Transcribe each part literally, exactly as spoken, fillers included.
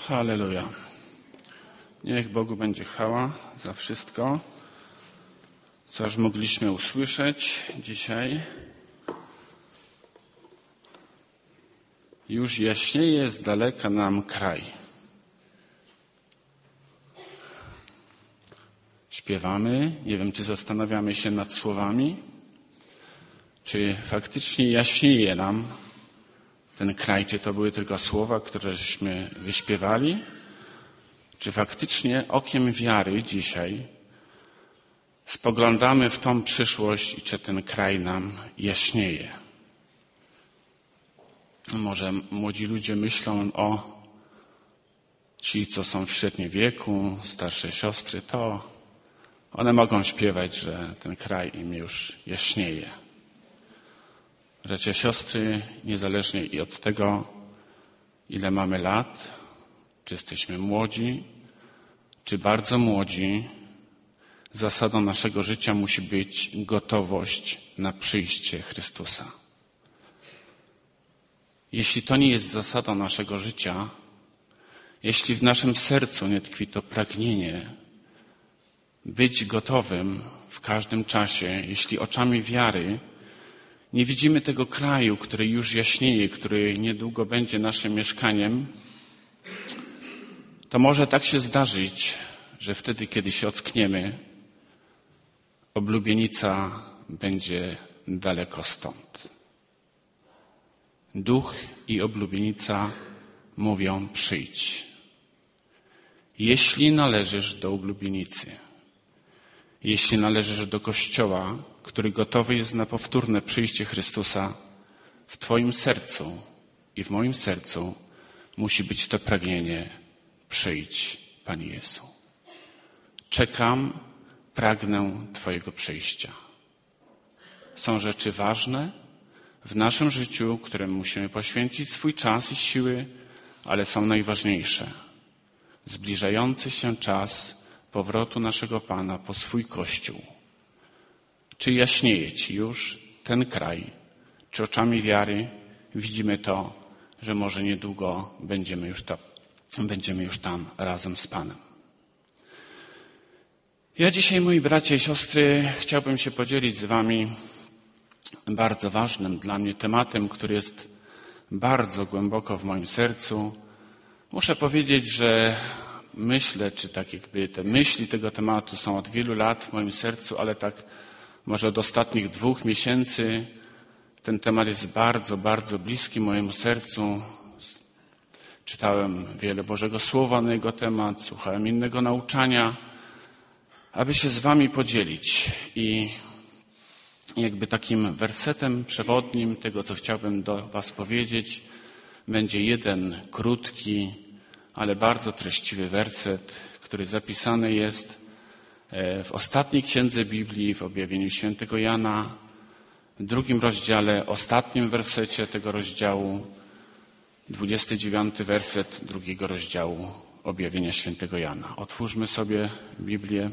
Halleluja. Niech Bogu będzie chwała za wszystko, co aż mogliśmy usłyszeć dzisiaj. Już jaśnieje z daleka nam kraj. Śpiewamy, nie wiem, czy zastanawiamy się nad słowami, czy faktycznie jaśnieje nam ten kraj, czy to były tylko słowa, któreśmy wyśpiewali, czy faktycznie okiem wiary dzisiaj spoglądamy w tą przyszłość i czy ten kraj nam jaśnieje. Może młodzi ludzie myślą o ci, co są w średnim wieku, starsze siostry, to one mogą śpiewać, że ten kraj im już jaśnieje. Bracia, siostry, niezależnie i od tego, ile mamy lat, czy jesteśmy młodzi, czy bardzo młodzi, zasadą naszego życia musi być gotowość na przyjście Chrystusa. Jeśli to nie jest zasadą naszego życia, jeśli w naszym sercu nie tkwi to pragnienie być gotowym w każdym czasie, jeśli oczami wiary nie widzimy tego kraju, który już jaśnieje, który niedługo będzie naszym mieszkaniem, to może tak się zdarzyć, że wtedy, kiedy się ockniemy, oblubienica będzie daleko stąd. Duch i oblubienica mówią: przyjdź. Jeśli należysz do oblubienicy, jeśli należysz do Kościoła, który gotowy jest na powtórne przyjście Chrystusa, w Twoim sercu i w moim sercu musi być to pragnienie: przyjdź, Panie Jezu. Czekam, pragnę Twojego przyjścia. Są rzeczy ważne w naszym życiu, którym musimy poświęcić swój czas i siły, ale są najważniejsze. Zbliżający się czas powrotu naszego Pana po swój Kościół. Czy jaśnieje Ci już ten kraj? Czy oczami wiary widzimy to, że może niedługo będziemy już tam, będziemy już tam razem z Panem? Ja dzisiaj, moi bracia i siostry, chciałbym się podzielić z Wami bardzo ważnym dla mnie tematem, który jest bardzo głęboko w moim sercu. Muszę powiedzieć, że myślę, czy tak jakby te myśli tego tematu są od wielu lat w moim sercu, ale tak może od ostatnich dwóch miesięcy ten temat jest bardzo, bardzo bliski mojemu sercu. Czytałem wiele Bożego Słowa na jego temat, słuchałem innego nauczania, aby się z Wami podzielić. I jakby takim wersetem przewodnim tego, co chciałbym do Was powiedzieć, będzie jeden krótki, ale bardzo treściwy werset, który zapisany jest w ostatniej księdze Biblii, w objawieniu świętego Jana, w drugim rozdziale, ostatnim wersecie tego rozdziału, dwudziesty dziewiąty werset drugiego rozdziału objawienia świętego Jana. Otwórzmy sobie Biblię.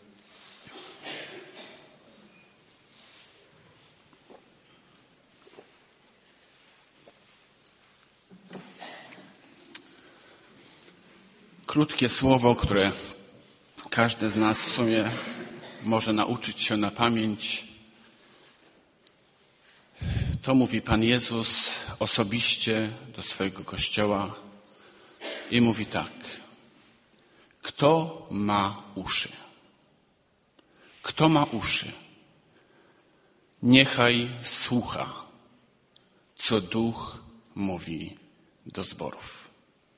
Krótkie słowo, które każdy z nas w sumie może nauczyć się na pamięć. To mówi Pan Jezus osobiście do swojego Kościoła i mówi tak: kto ma uszy? Kto ma uszy? Niechaj słucha, co Duch mówi do zborów.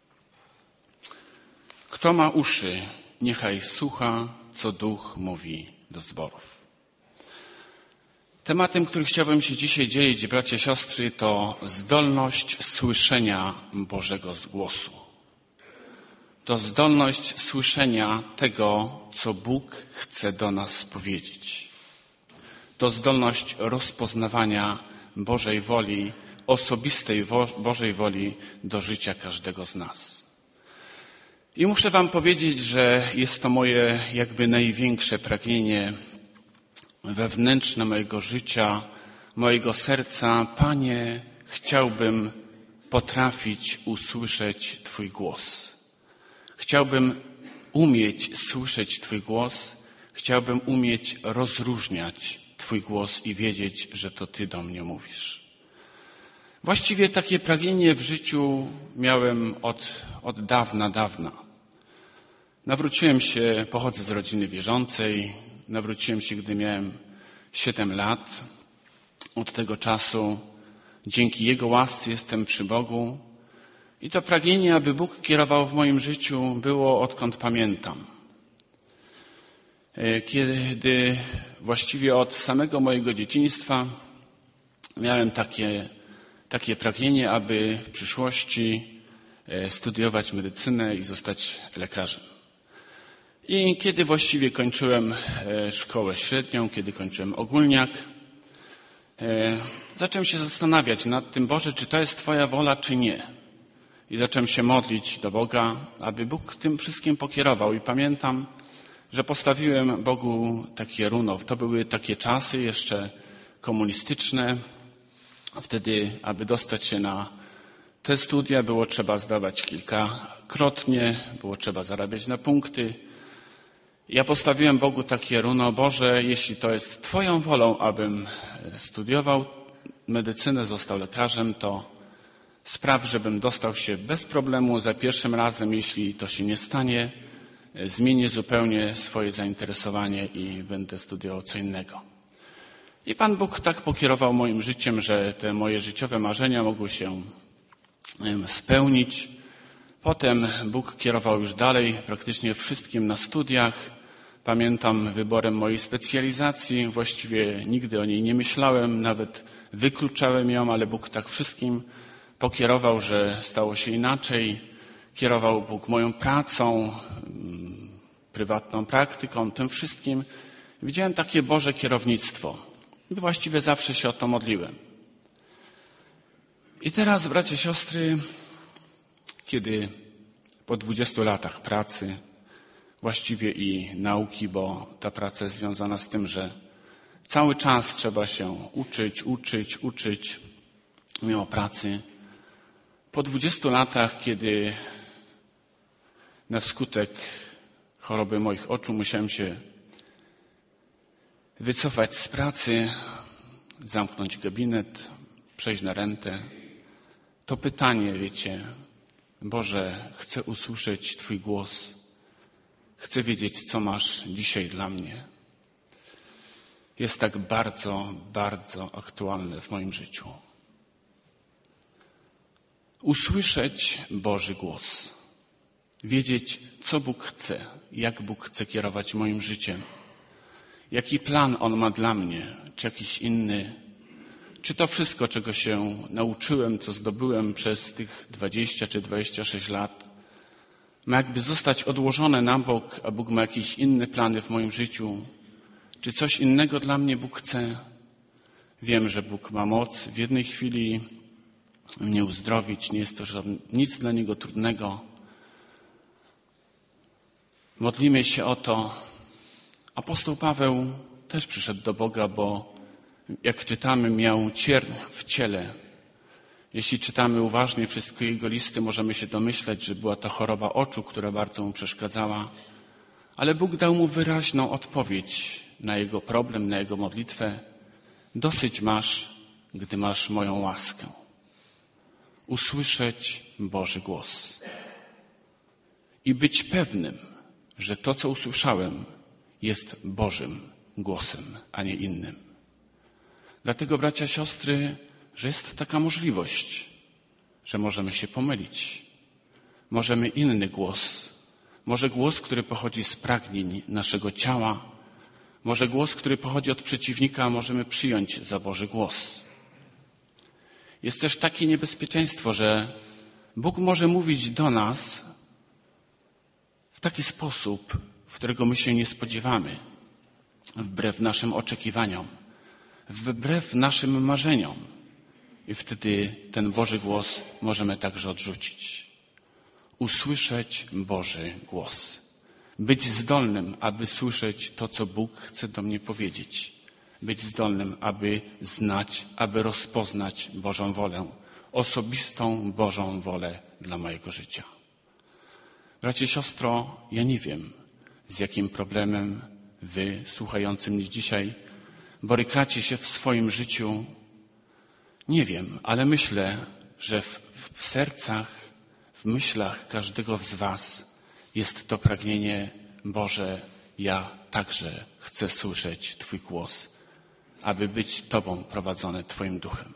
Kto ma uszy, niechaj słucha, co Duch mówi do zborów. Tematem, który chciałbym się dzisiaj dzielić, bracia, siostry, to zdolność słyszenia Bożego głosu. To zdolność słyszenia tego, co Bóg chce do nas powiedzieć. To zdolność rozpoznawania Bożej woli, osobistej Bożej woli do życia każdego z nas. I muszę Wam powiedzieć, że jest to moje jakby największe pragnienie wewnętrzne mojego życia, mojego serca. Panie, chciałbym potrafić usłyszeć Twój głos. Chciałbym umieć słyszeć Twój głos. Chciałbym umieć rozróżniać Twój głos i wiedzieć, że to Ty do mnie mówisz. Właściwie takie pragnienie w życiu miałem od, od dawna, dawna. Nawróciłem się, pochodzę z rodziny wierzącej, nawróciłem się, gdy miałem siedem lat. Od tego czasu dzięki Jego łasce jestem przy Bogu i to pragnienie, aby Bóg kierował w moim życiu, było odkąd pamiętam. Kiedy właściwie od samego mojego dzieciństwa miałem takie, takie pragnienie, aby w przyszłości studiować medycynę i zostać lekarzem. I kiedy właściwie kończyłem szkołę średnią, kiedy kończyłem ogólniak, zacząłem się zastanawiać nad tym, Boże, czy to jest Twoja wola, czy nie. I zacząłem się modlić do Boga, aby Bóg tym wszystkim pokierował. I pamiętam, że postawiłem Bogu takie runo. To były takie czasy jeszcze komunistyczne. Wtedy, aby dostać się na te studia, było trzeba zdawać kilkakrotnie, było trzeba zarabiać na punkty. Ja postawiłem Bogu takie runo, Boże, jeśli to jest Twoją wolą, abym studiował medycynę, został lekarzem, to spraw, żebym dostał się bez problemu za pierwszym razem. Jeśli to się nie stanie, zmienię zupełnie swoje zainteresowanie i będę studiował co innego. I Pan Bóg tak pokierował moim życiem, że te moje życiowe marzenia mogły się spełnić. Potem Bóg kierował już dalej praktycznie wszystkim na studiach. Pamiętam wyborem mojej specjalizacji. Właściwie nigdy o niej nie myślałem, nawet wykluczałem ją, ale Bóg tak wszystkim pokierował, że stało się inaczej. Kierował Bóg moją pracą, prywatną praktyką, tym wszystkim. Widziałem takie Boże kierownictwo. I właściwie zawsze się o to modliłem. I teraz, bracia, siostry, kiedy po dwudziestu latach pracy, właściwie i nauki, bo ta praca jest związana z tym, że cały czas trzeba się uczyć, uczyć, uczyć mimo pracy. Po dwudziestu latach, kiedy na skutek choroby moich oczu musiałem się wycofać z pracy, zamknąć gabinet, przejść na rentę, to pytanie, wiecie, Boże, chcę usłyszeć Twój głos. Chcę wiedzieć, co masz dzisiaj dla mnie. Jest tak bardzo, bardzo aktualne w moim życiu. Usłyszeć Boży głos. Wiedzieć, co Bóg chce, jak Bóg chce kierować moim życiem. Jaki plan On ma dla mnie, czy jakiś inny. Czy to wszystko, czego się nauczyłem, co zdobyłem przez tych dwadzieścia czy dwadzieścia sześć lat, ma jakby zostać odłożone na bok, a Bóg ma jakieś inne plany w moim życiu? Czy coś innego dla mnie Bóg chce? Wiem, że Bóg ma moc w jednej chwili mnie uzdrowić. Nie jest to żadne, nic dla Niego trudnego. Modlimy się o to. Apostoł Paweł też przyszedł do Boga, bo jak czytamy, miał cierń w ciele. Jeśli czytamy uważnie wszystkie jego listy, możemy się domyśleć, że była to choroba oczu, która bardzo mu przeszkadzała. Ale Bóg dał mu wyraźną odpowiedź na jego problem, na jego modlitwę. Dosyć masz, gdy masz moją łaskę. Usłyszeć Boży głos. I być pewnym, że to, co usłyszałem, jest Bożym głosem, a nie innym. Dlatego, bracia, siostry, że jest taka możliwość, że możemy się pomylić. Możemy inny głos, może głos, który pochodzi z pragnień naszego ciała, może głos, który pochodzi od przeciwnika, możemy przyjąć za Boży głos. Jest też takie niebezpieczeństwo, że Bóg może mówić do nas w taki sposób, w którego my się nie spodziewamy, wbrew naszym oczekiwaniom, wbrew naszym marzeniom. I wtedy ten Boży głos możemy także odrzucić. Usłyszeć Boży głos. Być zdolnym, aby słyszeć to, co Bóg chce do mnie powiedzieć. Być zdolnym, aby znać, aby rozpoznać Bożą wolę. Osobistą Bożą wolę dla mojego życia. Bracie, siostro, ja nie wiem, z jakim problemem wy, słuchający mnie dzisiaj, borykacie się w swoim życiu. Nie wiem, ale myślę, że w, w sercach, w myślach każdego z was jest to pragnienie: Boże, ja także chcę słyszeć Twój głos, aby być Tobą prowadzony Twoim duchem.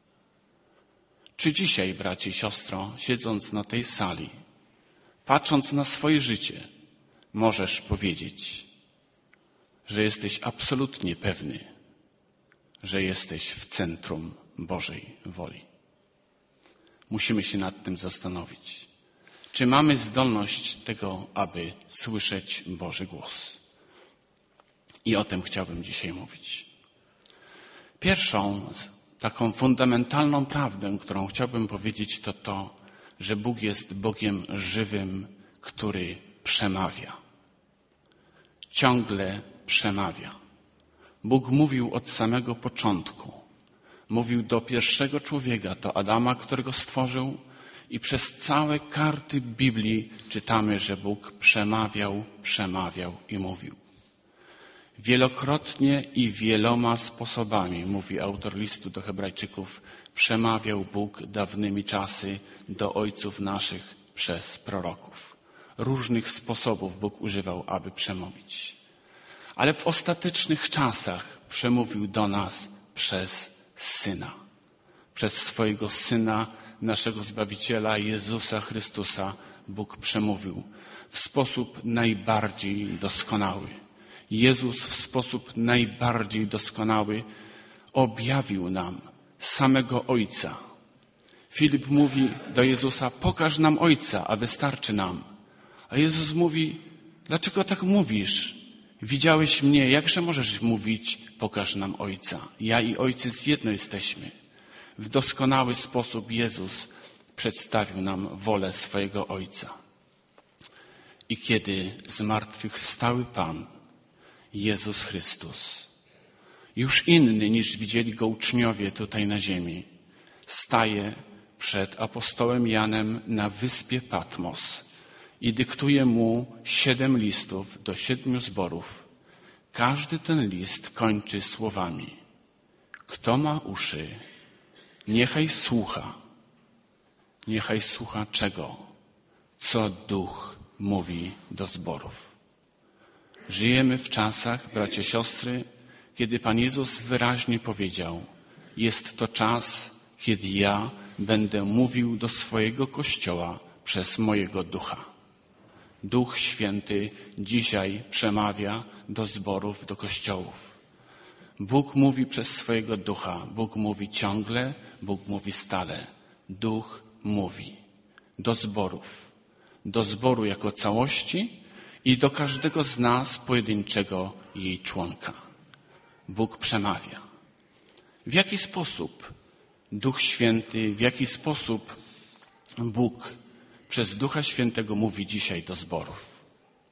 Czy dzisiaj, bracie i siostro, siedząc na tej sali, patrząc na swoje życie, możesz powiedzieć, że jesteś absolutnie pewny, że jesteś w centrum Bożej woli? Musimy się nad tym zastanowić. Czy mamy zdolność tego, aby słyszeć Boży głos? I o tym chciałbym dzisiaj mówić. Pierwszą taką fundamentalną prawdę, którą chciałbym powiedzieć, to to, że Bóg jest Bogiem żywym, który przemawia. Ciągle przemawia. Bóg mówił od samego początku. Mówił do pierwszego człowieka, do Adama, którego stworzył, i przez całe karty Biblii czytamy, że Bóg przemawiał, przemawiał i mówił. Wielokrotnie i wieloma sposobami, mówi autor listu do Hebrajczyków, przemawiał Bóg dawnymi czasy do ojców naszych przez proroków. Różnych sposobów Bóg używał, aby przemówić. Ale w ostatecznych czasach przemówił do nas przez Syna. Przez swojego Syna, naszego Zbawiciela Jezusa Chrystusa, Bóg przemówił w sposób najbardziej doskonały. Jezus w sposób najbardziej doskonały objawił nam samego Ojca. Filip mówi do Jezusa: pokaż nam Ojca, a wystarczy nam. A Jezus mówi: dlaczego tak mówisz? Widziałeś mnie, jakże możesz mówić: pokaż nam Ojca? Ja i Ojciec jedno jesteśmy. W doskonały sposób Jezus przedstawił nam wolę swojego Ojca. I kiedy zmartwychwstały Pan, Jezus Chrystus, już inny niż widzieli Go uczniowie tutaj na ziemi, staje przed apostołem Janem na wyspie Patmos i dyktuje mu siedem listów do siedmiu zborów. Każdy ten list kończy słowami: kto ma uszy, niechaj słucha. Niechaj słucha czego? Co Duch mówi do zborów. Żyjemy w czasach, bracia, siostry, kiedy Pan Jezus wyraźnie powiedział: jest to czas, kiedy ja będę mówił do swojego Kościoła przez mojego Ducha. Duch Święty dzisiaj przemawia do zborów, do kościołów. Bóg mówi przez swojego Ducha. Bóg mówi ciągle, Bóg mówi stale. Duch mówi do zborów, do zboru jako całości i do każdego z nas, pojedynczego jej członka. Bóg przemawia. W jaki sposób Duch Święty, w jaki sposób Bóg przez Ducha Świętego mówi dzisiaj do zborów?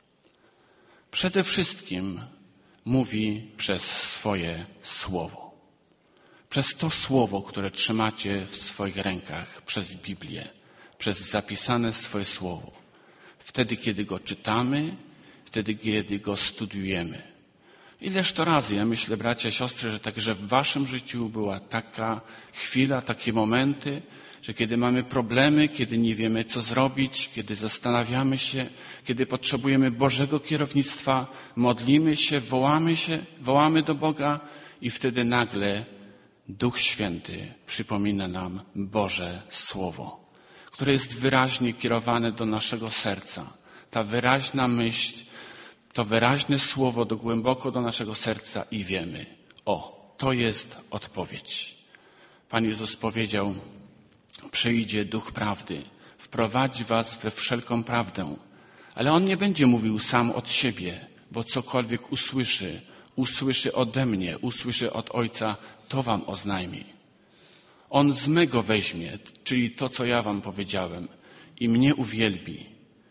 Przede wszystkim mówi przez swoje Słowo. Przez to Słowo, które trzymacie w swoich rękach, przez Biblię, przez zapisane swoje Słowo. Wtedy, kiedy go czytamy, wtedy, kiedy go studiujemy. Ileż to razy, ja myślę, bracia, siostry, że także w waszym życiu była taka chwila, takie momenty, że kiedy mamy problemy, kiedy nie wiemy, co zrobić, kiedy zastanawiamy się, kiedy potrzebujemy Bożego kierownictwa, modlimy się, wołamy się, wołamy do Boga i wtedy nagle Duch Święty przypomina nam Boże Słowo, które jest wyraźnie kierowane do naszego serca. Ta wyraźna myśl, to wyraźne Słowo do głęboko do naszego serca i wiemy: o, to jest odpowiedź. Pan Jezus powiedział: przyjdzie Duch Prawdy, wprowadzi was we wszelką prawdę. Ale On nie będzie mówił sam od siebie, bo cokolwiek usłyszy, usłyszy ode mnie, usłyszy od Ojca, to wam oznajmi. On z mego weźmie, czyli to, co ja wam powiedziałem, i mnie uwielbi.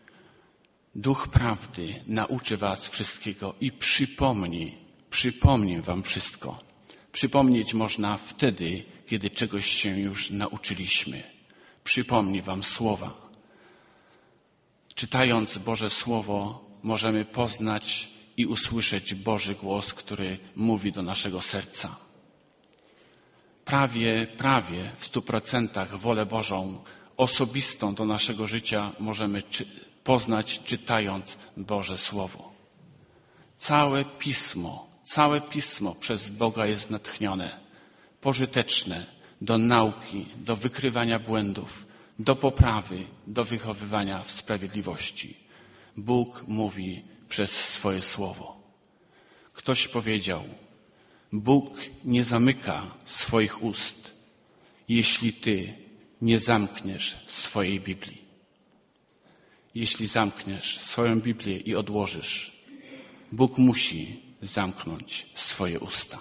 Duch Prawdy nauczy was wszystkiego i przypomni, przypomni wam wszystko. Przypomnieć można wtedy, kiedy czegoś się już nauczyliśmy. Przypomni wam słowa. czytając Boże Słowo, możemy poznać i usłyszeć Boży głos, który mówi do naszego serca. Prawie, prawie w stu procentach wolę Bożą, osobistą do naszego życia możemy czy, poznać, czytając Boże Słowo. Całe Pismo, całe Pismo przez Boga jest natchnione, pożyteczne do nauki, do wykrywania błędów, do poprawy, do wychowywania w sprawiedliwości. Bóg mówi przez swoje Słowo. Ktoś powiedział, Bóg nie zamyka swoich ust, jeśli ty nie zamkniesz swojej Biblii. Jeśli zamkniesz swoją Biblię i odłożysz, Bóg musi zamknąć swoje usta.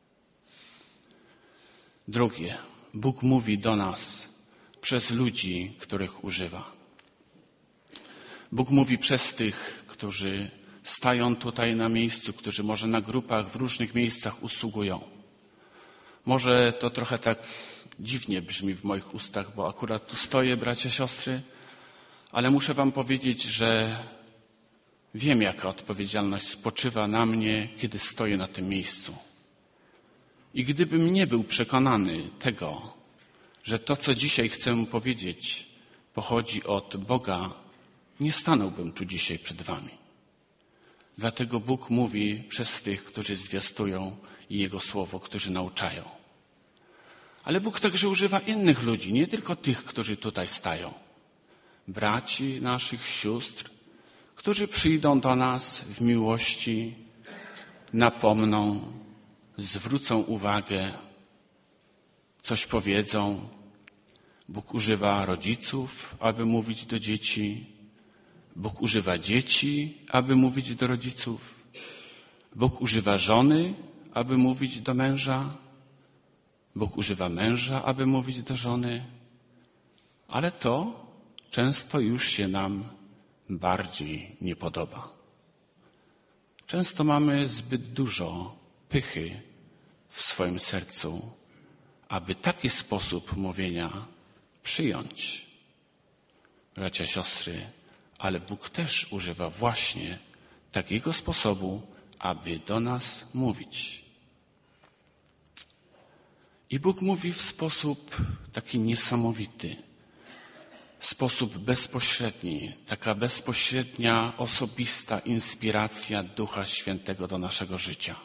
Drugie, Bóg mówi do nas przez ludzi, których używa. Bóg mówi przez tych, którzy stają tutaj na miejscu, którzy może na grupach w różnych miejscach usługują. Może to trochę tak dziwnie brzmi w moich ustach, bo akurat tu stoję, bracia, siostry, ale muszę wam powiedzieć, że wiem, jaka odpowiedzialność spoczywa na mnie, kiedy stoję na tym miejscu. I gdybym nie był przekonany tego, że to, co dzisiaj chcę mu powiedzieć, pochodzi od Boga, nie stanąłbym tu dzisiaj przed wami. Dlatego Bóg mówi przez tych, którzy zwiastują Jego Słowo, którzy nauczają. Ale Bóg także używa innych ludzi, nie tylko tych, którzy tutaj stają. Braci naszych, sióstr, którzy przyjdą do nas w miłości, napomną, zwrócą uwagę, coś powiedzą. Bóg używa rodziców, aby mówić do dzieci. Bóg używa dzieci, aby mówić do rodziców. Bóg używa żony, aby mówić do męża. Bóg używa męża, aby mówić do żony. Ale to często już się nam bardziej nie podoba. Często mamy zbyt dużo pychy w swoim sercu, aby taki sposób mówienia przyjąć. Bracia, siostry, ale Bóg też używa właśnie takiego sposobu, aby do nas mówić. I Bóg mówi w sposób taki niesamowity, w sposób bezpośredni, taka bezpośrednia, osobista inspiracja Ducha Świętego do naszego życia.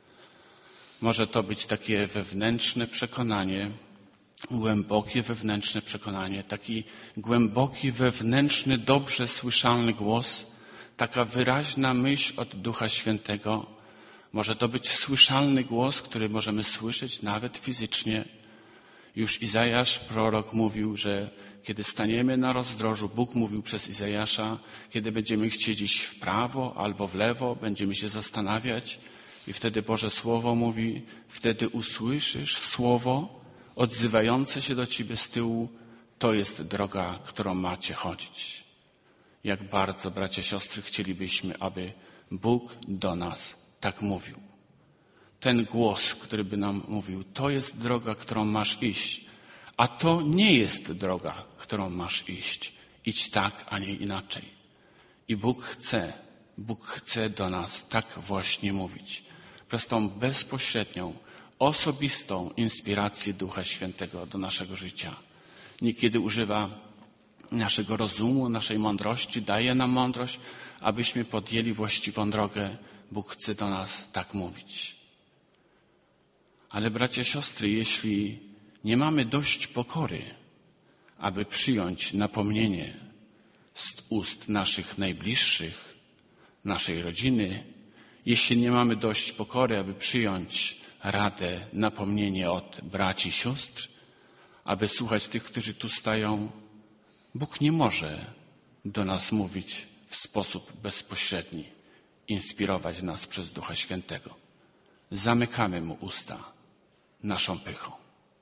Może to być takie wewnętrzne przekonanie, głębokie wewnętrzne przekonanie, taki głęboki, wewnętrzny, dobrze słyszalny głos, taka wyraźna myśl od Ducha Świętego. Może to być słyszalny głos, który możemy słyszeć nawet fizycznie. Już Izajasz, prorok, mówił, że kiedy staniemy na rozdrożu, Bóg mówił przez Izajasza, kiedy będziemy chcieć iść w prawo albo w lewo, będziemy się zastanawiać i wtedy Boże Słowo mówi, wtedy usłyszysz słowo odzywające się do ciebie z tyłu, to jest droga, którą macie chodzić. Jak bardzo, bracia, siostry, chcielibyśmy, aby Bóg do nas tak mówił. Ten głos, który by nam mówił, to jest droga, którą masz iść, a to nie jest droga, którą masz iść. Idź tak, a nie inaczej. I Bóg chce, Bóg chce do nas tak właśnie mówić. Przez tą bezpośrednią, osobistą inspirację Ducha Świętego do naszego życia. Niekiedy używa naszego rozumu, naszej mądrości, daje nam mądrość, abyśmy podjęli właściwą drogę. Bóg chce do nas tak mówić. Ale bracia, siostry, jeśli nie mamy dość pokory, aby przyjąć napomnienie z ust naszych najbliższych, naszej rodziny, jeśli nie mamy dość pokory, aby przyjąć radę, napomnienie od braci, sióstr, aby słuchać tych, którzy tu stają, Bóg nie może do nas mówić w sposób bezpośredni, inspirować nas przez Ducha Świętego. Zamykamy Mu usta naszą pychą.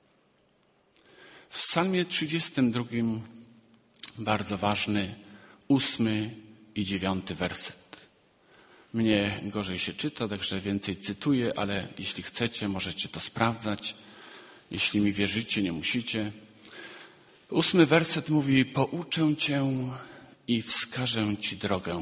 W Psalmie trzydziestym drugim bardzo ważny, ósmy i dziewiąty werset. Mnie gorzej się czyta, także więcej cytuję, ale jeśli chcecie, możecie to sprawdzać. Jeśli mi wierzycie, nie musicie. Ósmy werset mówi, pouczę cię i wskażę Ci drogę.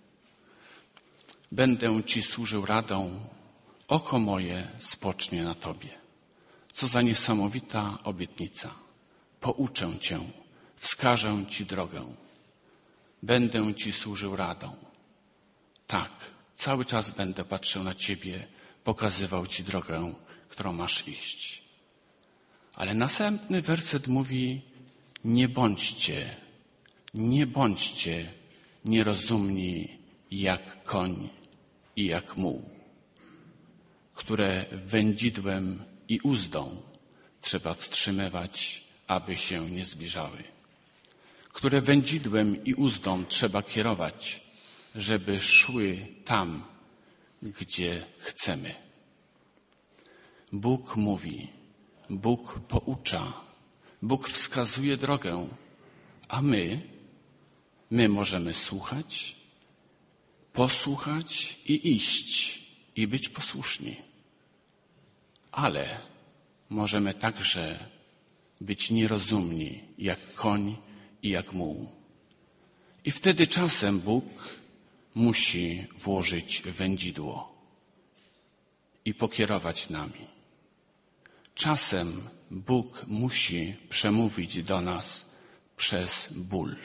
Będę Ci służył radą, oko moje spocznie na Tobie. Co za niesamowita obietnica. Pouczę Cię, wskażę Ci drogę. Będę Ci służył radą. Tak, cały czas będę patrzył na Ciebie, pokazywał Ci drogę, którą masz iść. Ale następny werset mówi: nie bądźcie, nie bądźcie nierozumni jak koń i jak muł, które wędzidłem i uzdą trzeba wstrzymywać, aby się nie zbliżały. Które wędzidłem i uzdą trzeba kierować, żeby szły tam, gdzie chcemy. Bóg mówi, Bóg poucza, Bóg wskazuje drogę, a my, my możemy słuchać, posłuchać i iść i być posłuszni. Ale możemy także być nierozumni jak koń i jak muł. I wtedy czasem Bóg musi włożyć wędzidło i pokierować nami. Czasem Bóg musi przemówić do nas przez ból.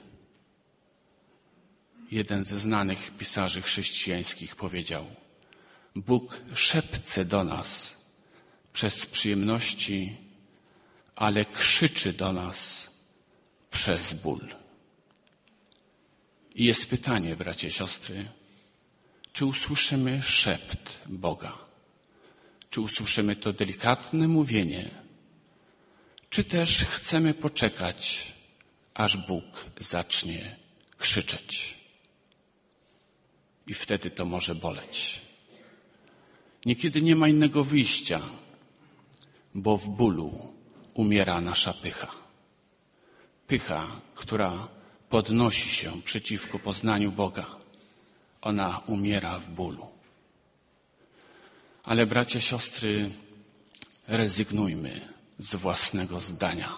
Jeden ze znanych pisarzy chrześcijańskich powiedział: Bóg szepce do nas przez przyjemności, ale krzyczy do nas przez ból. I jest pytanie, bracia i siostry, czy usłyszymy szept Boga? Czy usłyszymy to delikatne mówienie? Czy też chcemy poczekać, aż Bóg zacznie krzyczeć? I wtedy to może boleć. Niekiedy nie ma innego wyjścia, bo w bólu umiera nasza pycha. Pycha, która podnosi się przeciwko poznaniu Boga. Ona umiera w bólu. Ale bracia, siostry, rezygnujmy z własnego zdania.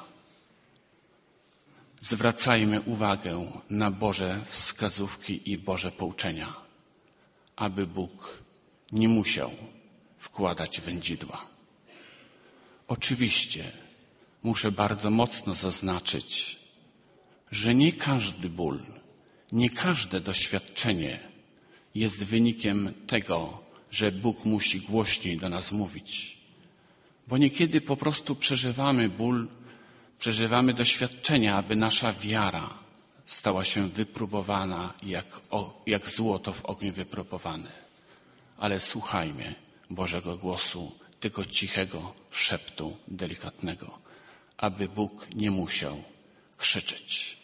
Zwracajmy uwagę na Boże wskazówki i Boże pouczenia, aby Bóg nie musiał wkładać wędzidła. Oczywiście muszę bardzo mocno zaznaczyć, że nie każdy ból, nie każde doświadczenie jest wynikiem tego, że Bóg musi głośniej do nas mówić. Bo niekiedy po prostu przeżywamy ból, przeżywamy doświadczenia, aby nasza wiara stała się wypróbowana jak, jak złoto w ogniu wypróbowane. Ale słuchajmy Bożego głosu, tego cichego szeptu delikatnego, aby Bóg nie musiał krzyczeć.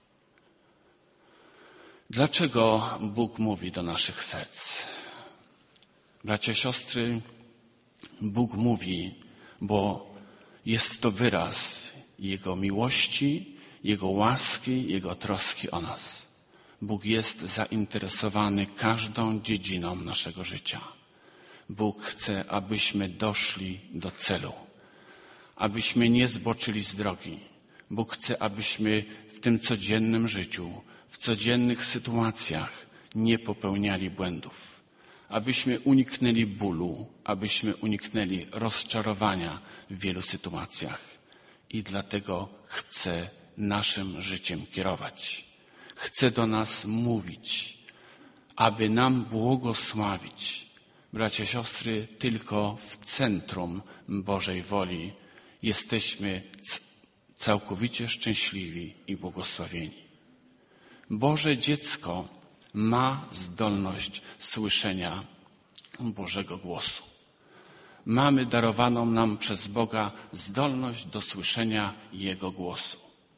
Dlaczego Bóg mówi do naszych serc? Bracia, siostry, Bóg mówi, bo jest to wyraz Jego miłości, Jego łaski, Jego troski o nas. Bóg jest zainteresowany każdą dziedziną naszego życia. Bóg chce, abyśmy doszli do celu, abyśmy nie zboczyli z drogi. Bóg chce, abyśmy w tym codziennym życiu, w codziennych sytuacjach nie popełniali błędów, abyśmy uniknęli bólu, abyśmy uniknęli rozczarowania w wielu sytuacjach. I dlatego chce naszym życiem kierować. Chce do nas mówić, aby nam błogosławić. Bracia, siostry, tylko w centrum Bożej woli jesteśmy całkowicie szczęśliwi i błogosławieni. Boże dziecko ma zdolność słyszenia Bożego głosu. Mamy darowaną nam przez Boga zdolność do słyszenia Jego głosu.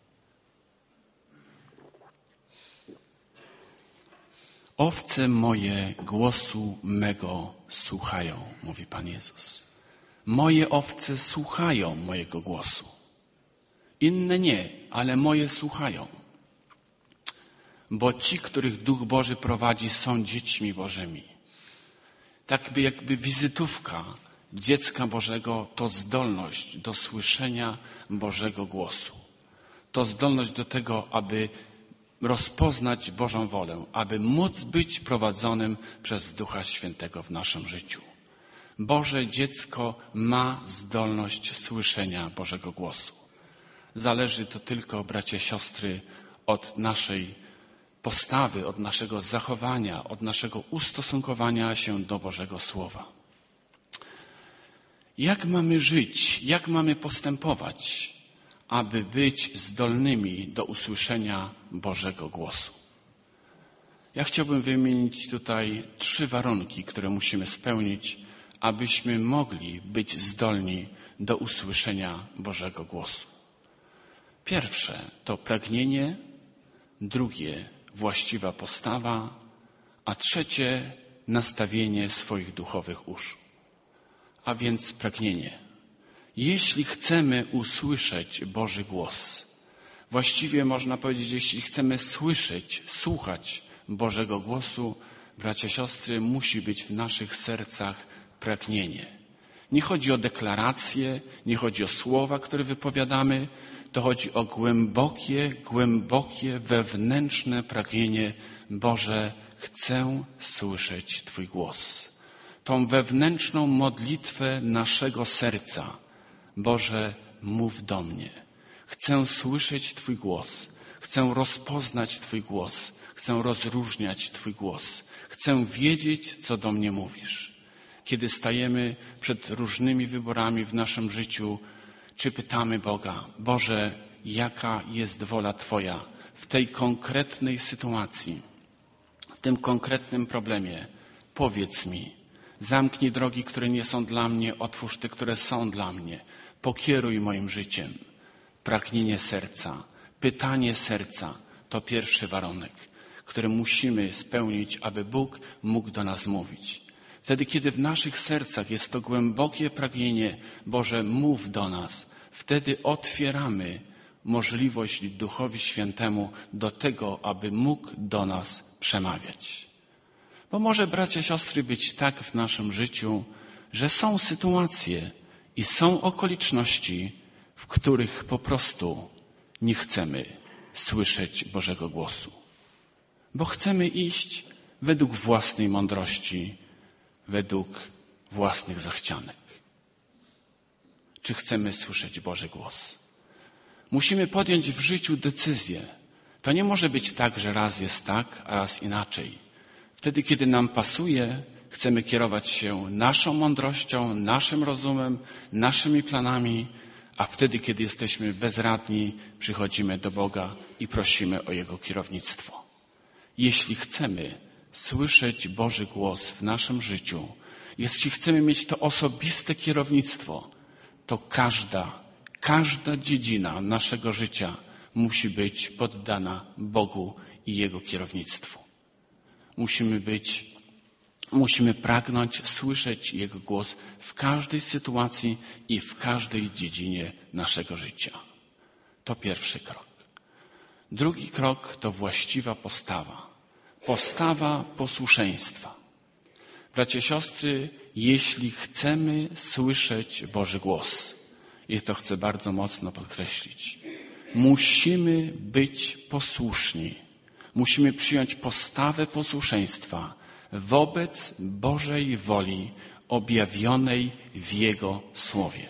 Owce moje głosu mego słuchają, mówi Pan Jezus. Moje owce słuchają mojego głosu. Inne nie, ale moje słuchają. Bo ci, których Duch Boży prowadzi, są dziećmi Bożymi. Tak by jakby wizytówka dziecka Bożego to zdolność do słyszenia Bożego głosu. To zdolność do tego, aby rozpoznać Bożą wolę, aby móc być prowadzonym przez Ducha Świętego w naszym życiu. Boże dziecko ma zdolność słyszenia Bożego głosu. Zależy to tylko, bracia, siostry, od naszej postawy, od naszego zachowania, od naszego ustosunkowania się do Bożego Słowa. Jak mamy żyć, jak mamy postępować, aby być zdolnymi do usłyszenia Bożego głosu? Ja chciałbym wymienić tutaj trzy warunki, które musimy spełnić, abyśmy mogli być zdolni do usłyszenia Bożego głosu. Pierwsze to pragnienie, drugie właściwa postawa, a trzecie nastawienie swoich duchowych uszu. A więc pragnienie. Jeśli chcemy usłyszeć Boży głos, właściwie można powiedzieć, jeśli chcemy słyszeć, słuchać Bożego głosu, bracia, siostry, musi być w naszych sercach pragnienie. Nie chodzi o deklaracje, nie chodzi o słowa, które wypowiadamy, to chodzi o głębokie, głębokie, wewnętrzne pragnienie. Boże, chcę słyszeć Twój głos. Tą wewnętrzną modlitwę naszego serca. Boże, mów do mnie. Chcę słyszeć Twój głos. Chcę rozpoznać Twój głos. Chcę rozróżniać Twój głos. Chcę wiedzieć, co do mnie mówisz. Kiedy stajemy przed różnymi wyborami w naszym życiu, czy pytamy Boga, Boże, jaka jest wola Twoja w tej konkretnej sytuacji, w tym konkretnym problemie? Powiedz mi, zamknij drogi, które nie są dla mnie, otwórz te, które są dla mnie. Pokieruj moim życiem. Pragnienie serca, pytanie serca to pierwszy warunek, który musimy spełnić, aby Bóg mógł do nas mówić. Wtedy, kiedy w naszych sercach jest to głębokie pragnienie, Boże, mów do nas, wtedy otwieramy możliwość Duchowi Świętemu do tego, aby mógł do nas przemawiać. Bo może, bracia, siostry, być tak w naszym życiu, że są sytuacje i są okoliczności, w których po prostu nie chcemy słyszeć Bożego głosu. Bo chcemy iść według własnej mądrości, według własnych zachcianek. Czy chcemy słyszeć Boży głos? Musimy podjąć w życiu decyzję. To nie może być tak, że raz jest tak, a raz inaczej. Wtedy, kiedy nam pasuje, chcemy kierować się naszą mądrością, naszym rozumem, naszymi planami, a wtedy, kiedy jesteśmy bezradni, przychodzimy do Boga i prosimy o Jego kierownictwo. Jeśli chcemy słyszeć Boży głos w naszym życiu, jeśli chcemy mieć to osobiste kierownictwo, to każda, każda dziedzina naszego życia musi być poddana Bogu i Jego kierownictwu. Musimy być, musimy pragnąć słyszeć Jego głos w każdej sytuacji i w każdej dziedzinie naszego życia. To pierwszy krok. Drugi krok to właściwa postawa. Postawa posłuszeństwa. Bracia, siostry, jeśli chcemy słyszeć Boży głos, i to chcę bardzo mocno podkreślić, musimy być posłuszni. Musimy przyjąć postawę posłuszeństwa wobec Bożej woli objawionej w Jego Słowie.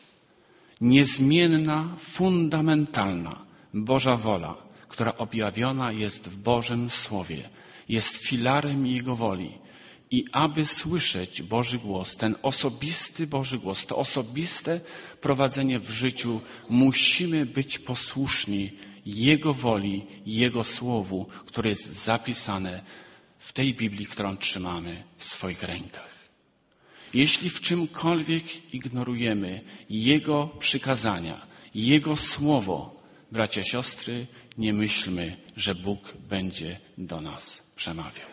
Niezmienna, fundamentalna Boża wola, która objawiona jest w Bożym Słowie, jest filarem Jego woli. I aby słyszeć Boży głos, ten osobisty Boży głos, to osobiste prowadzenie w życiu, musimy być posłuszni Jego woli, Jego Słowu, które jest zapisane w tej Biblii, którą trzymamy w swoich rękach. Jeśli w czymkolwiek ignorujemy Jego przykazania, Jego Słowo, bracia, siostry, nie myślmy, że Bóg będzie do nas przemawiał.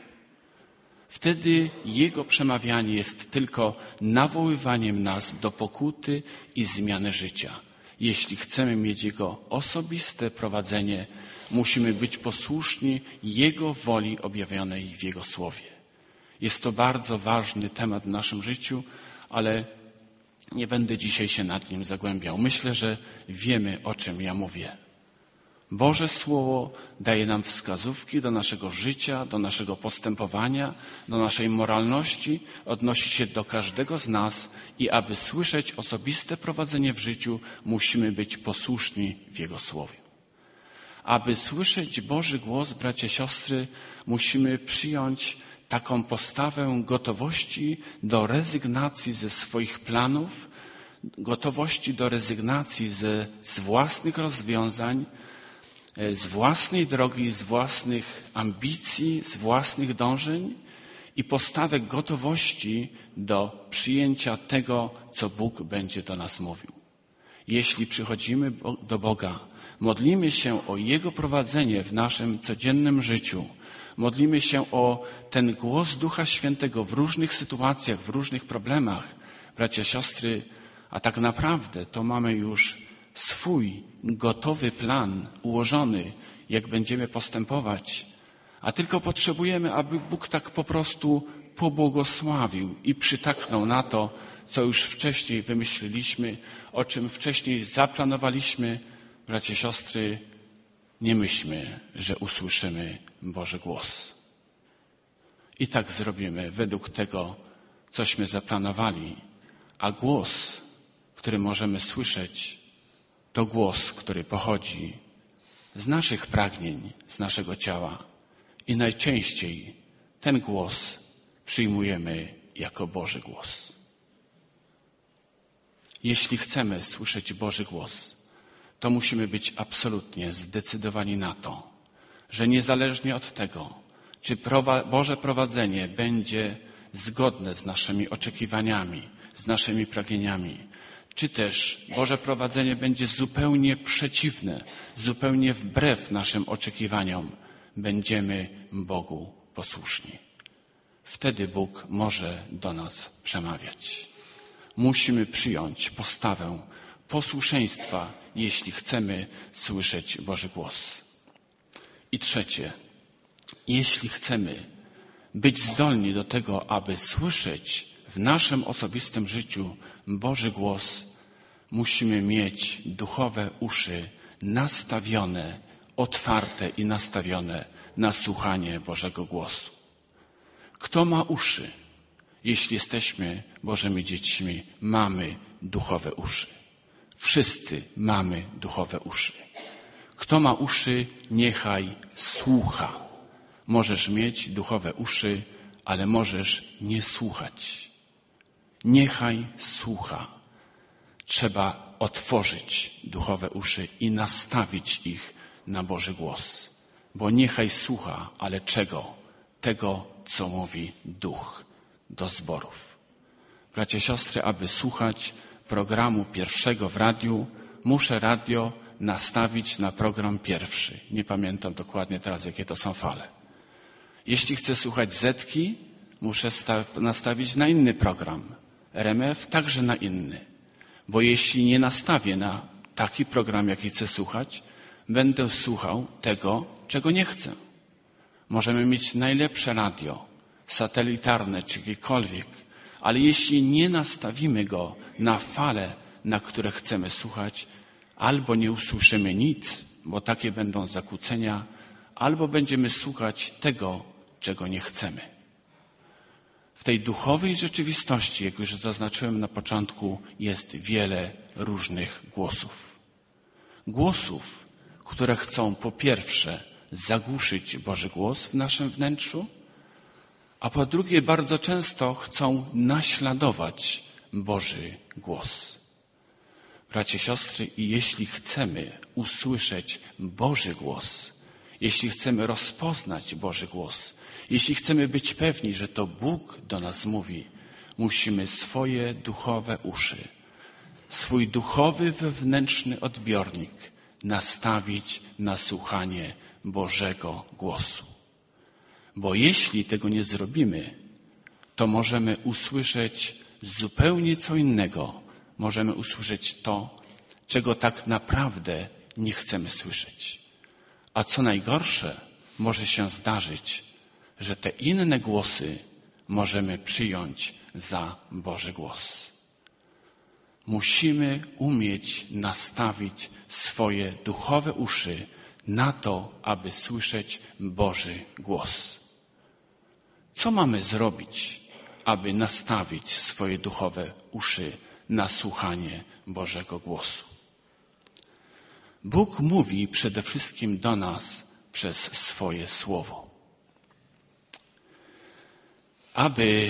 Wtedy Jego przemawianie jest tylko nawoływaniem nas do pokuty i zmiany życia. Jeśli chcemy mieć Jego osobiste prowadzenie, musimy być posłuszni Jego woli objawionej w Jego Słowie. Jest to bardzo ważny temat w naszym życiu, ale nie będę dzisiaj się nad nim zagłębiał. Myślę, że wiemy, o czym ja mówię. Boże Słowo daje nam wskazówki do naszego życia, do naszego postępowania, do naszej moralności, odnosi się do każdego z nas i aby słyszeć osobiste prowadzenie w życiu, musimy być posłuszni w Jego Słowie. Aby słyszeć Boży głos, bracia, siostry, musimy przyjąć taką postawę gotowości do rezygnacji ze swoich planów, gotowości do rezygnacji ze, z własnych rozwiązań, z własnej drogi, z własnych ambicji, z własnych dążeń i postawę gotowości do przyjęcia tego, co Bóg będzie do nas mówił. Jeśli przychodzimy do Boga, modlimy się o Jego prowadzenie w naszym codziennym życiu, modlimy się o ten głos Ducha Świętego w różnych sytuacjach, w różnych problemach, bracia, siostry, a tak naprawdę to mamy już swój gotowy plan ułożony, jak będziemy postępować, a tylko potrzebujemy, aby Bóg tak po prostu pobłogosławił i przytaknął na to, co już wcześniej wymyśliliśmy, o czym wcześniej zaplanowaliśmy. Bracie, siostry, nie myślmy, że usłyszymy Boży głos. I tak zrobimy według tego, cośmy zaplanowali, a głos, który możemy słyszeć, to głos, który pochodzi z naszych pragnień, z naszego ciała i najczęściej ten głos przyjmujemy jako Boży głos. Jeśli chcemy słyszeć Boży głos, to musimy być absolutnie zdecydowani na to, że niezależnie od tego, czy Boże prowadzenie będzie zgodne z naszymi oczekiwaniami, z naszymi pragnieniami, czy też Boże prowadzenie będzie zupełnie przeciwne, zupełnie wbrew naszym oczekiwaniom, będziemy Bogu posłuszni. Wtedy Bóg może do nas przemawiać. Musimy przyjąć postawę posłuszeństwa, jeśli chcemy słyszeć Boży głos. I trzecie, jeśli chcemy być zdolni do tego, aby słyszeć w naszym osobistym życiu Boży głos, musimy mieć duchowe uszy nastawione, otwarte i nastawione na słuchanie Bożego głosu. Kto ma uszy? Jeśli jesteśmy Bożymi dziećmi, mamy duchowe uszy. Wszyscy mamy duchowe uszy. Kto ma uszy, niechaj słucha. Możesz mieć duchowe uszy, ale możesz nie słuchać. Niechaj słucha. Trzeba otworzyć duchowe uszy i nastawić ich na Boży głos. Bo niechaj słucha, ale czego? Tego, co mówi Duch do zborów. Bracia, siostry, aby słuchać programu pierwszego w radiu, muszę radio nastawić na program pierwszy. Nie pamiętam dokładnie teraz, jakie to są fale. Jeśli chcę słuchać Zetki, muszę nastawić na inny program. R M F także na inny. Bo jeśli nie nastawię na taki program, jaki chcę słuchać, będę słuchał tego, czego nie chcę. Możemy mieć najlepsze radio, satelitarne czy jakiekolwiek, ale jeśli nie nastawimy go na fale, na które chcemy słuchać, albo nie usłyszymy nic, bo takie będą zakłócenia, albo będziemy słuchać tego, czego nie chcemy. W tej duchowej rzeczywistości, jak już zaznaczyłem na początku, jest wiele różnych głosów. Głosów, które chcą po pierwsze zagłuszyć Boży głos w naszym wnętrzu, a po drugie bardzo często chcą naśladować Boży głos. Bracie, siostry, i jeśli chcemy usłyszeć Boży głos, jeśli chcemy rozpoznać Boży głos, jeśli chcemy być pewni, że to Bóg do nas mówi, musimy swoje duchowe uszy, swój duchowy wewnętrzny odbiornik nastawić na słuchanie Bożego głosu. Bo jeśli tego nie zrobimy, to możemy usłyszeć zupełnie co innego. Możemy usłyszeć to, czego tak naprawdę nie chcemy słyszeć. A co najgorsze, może się zdarzyć, że te inne głosy możemy przyjąć za Boży głos. Musimy umieć nastawić swoje duchowe uszy na to, aby słyszeć Boży głos. Co mamy zrobić, aby nastawić swoje duchowe uszy na słuchanie Bożego głosu? Bóg mówi przede wszystkim do nas przez swoje słowo. Aby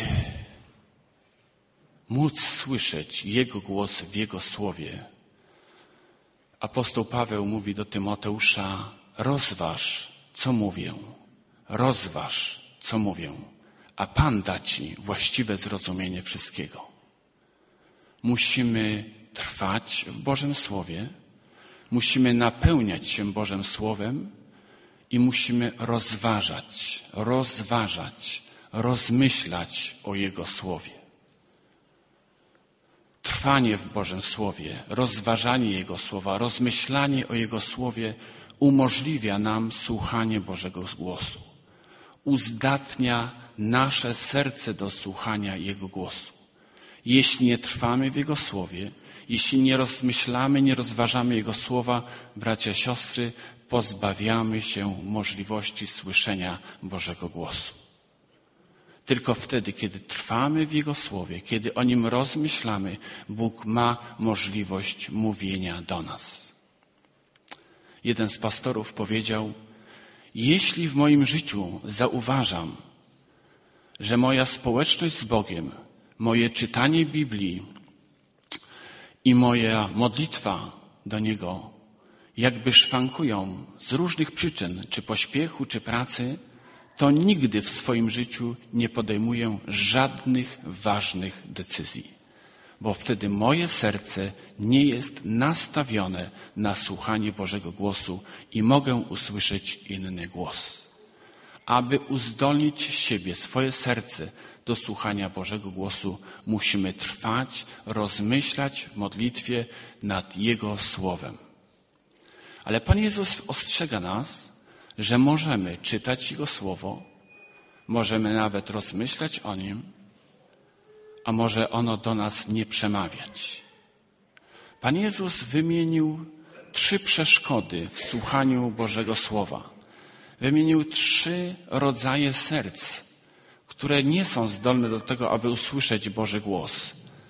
móc słyszeć Jego głos w Jego słowie, apostoł Paweł mówi do Tymoteusza: rozważ, co mówię, rozważ, co mówię, a Pan da ci właściwe zrozumienie wszystkiego. Musimy trwać w Bożym Słowie, musimy napełniać się Bożym Słowem i musimy rozważać, rozważać, rozmyślać o Jego Słowie. Trwanie w Bożym Słowie, rozważanie Jego Słowa, rozmyślanie o Jego Słowie umożliwia nam słuchanie Bożego głosu. Uzdatnia nasze serce do słuchania Jego głosu. Jeśli nie trwamy w Jego Słowie, jeśli nie rozmyślamy, nie rozważamy Jego Słowa, bracia, siostry, pozbawiamy się możliwości słyszenia Bożego głosu. Tylko wtedy, kiedy trwamy w Jego Słowie, kiedy o Nim rozmyślamy, Bóg ma możliwość mówienia do nas. Jeden z pastorów powiedział: jeśli w moim życiu zauważam, że moja społeczność z Bogiem, moje czytanie Biblii i moja modlitwa do Niego jakby szwankują z różnych przyczyn, czy pośpiechu, czy pracy, to nigdy w swoim życiu nie podejmuję żadnych ważnych decyzji, bo wtedy moje serce nie jest nastawione na słuchanie Bożego głosu i mogę usłyszeć inny głos. Aby uzdolnić siebie, swoje serce do słuchania Bożego głosu, musimy trwać, rozmyślać w modlitwie nad Jego Słowem. Ale Pan Jezus ostrzega nas, że możemy czytać Jego Słowo, możemy nawet rozmyślać o Nim, a może ono do nas nie przemawiać. Pan Jezus wymienił trzy przeszkody w słuchaniu Bożego Słowa. Wymienił trzy rodzaje serc, które nie są zdolne do tego, aby usłyszeć Boży głos.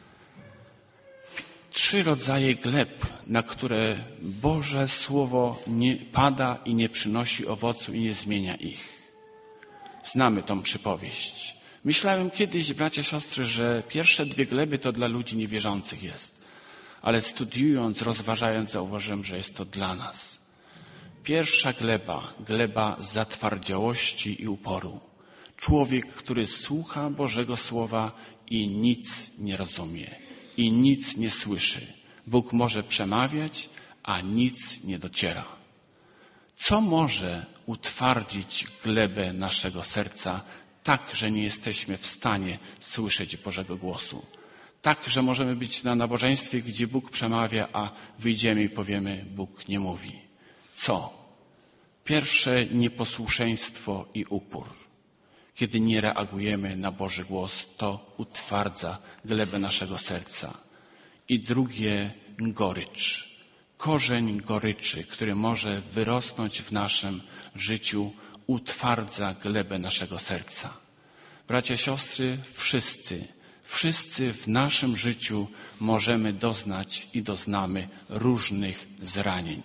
Trzy rodzaje gleb, na które Boże Słowo nie pada i nie przynosi owocu i nie zmienia ich. Znamy tą przypowieść. Myślałem kiedyś, bracia, siostry, że pierwsze dwie gleby to dla ludzi niewierzących jest. Ale studiując, rozważając, zauważyłem, że jest to dla nas. Pierwsza gleba, gleba zatwardziałości i uporu. Człowiek, który słucha Bożego Słowa i nic nie rozumie, i nic nie słyszy. Bóg może przemawiać, a nic nie dociera. Co może utwardzić glebę naszego serca tak, że nie jesteśmy w stanie słyszeć Bożego głosu? Tak, że możemy być na nabożeństwie, gdzie Bóg przemawia, a wyjdziemy i powiemy: Bóg nie mówi. Co? Pierwsze, nieposłuszeństwo i upór. Kiedy nie reagujemy na Boży głos, to utwardza glebę naszego serca. I drugie, gorycz. Korzeń goryczy, który może wyrosnąć w naszym życiu, utwardza glebę naszego serca. Bracia, siostry, wszyscy, wszyscy w naszym życiu możemy doznać i doznamy różnych zranień.